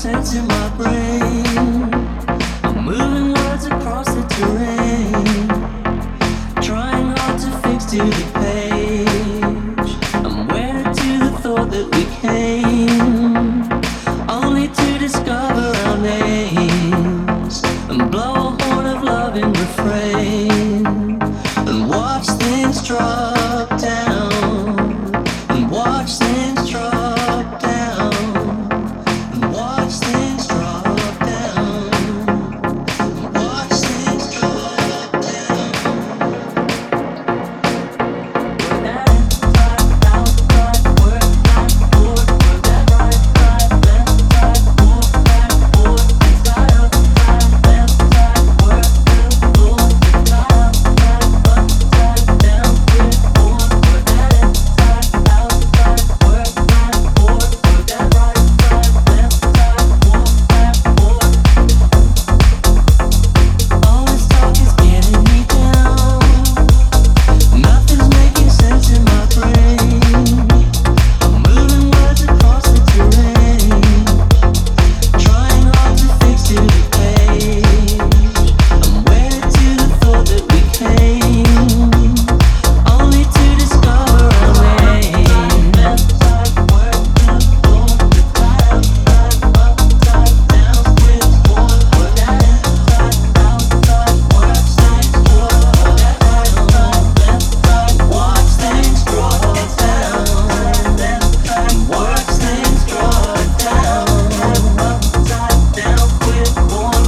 sense in my brain. I'm moving words across the terrain, trying hard to fix to the page. I'm wedded to the thought that we came, only to discover our names, and blow a horn of love in refrain, and watch things drop down, and watch things drop down, and watch things drop down, and watch things drop down. Work that inside, outside, work that forward, work that right side, left side, forward, back, forward, inside, outside, left side, work the floor, inside, outside, upside, down, twist, forward, work that inside, outside, work that forward, work that right side, left side, forward, back, forward. All this talk is getting me down. Nothing's making sense in my brain. I'm moving words across the terrain, trying hard to fix to the page. I'm wedded to the thought that we came, only to discover our name. Left side, work the floor, inside, outside, upside, down, twist, forward, work that inside, outside, work things forward, work that right side, left side, watch things drop down, left side, watch things drop down, upside down, twist, forward.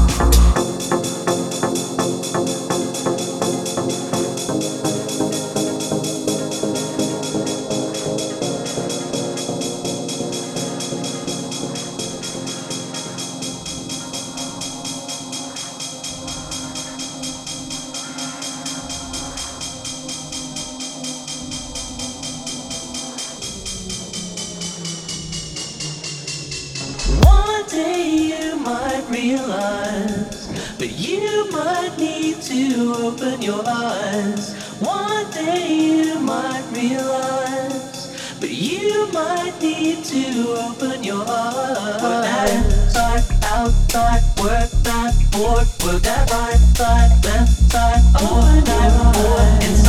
One day you might realize, but you might need to open your eyes. One day you might realize, but you might need to open your eyes. Work that inside, outside, work that forward, work that right side, left side, forward, that forward, inside.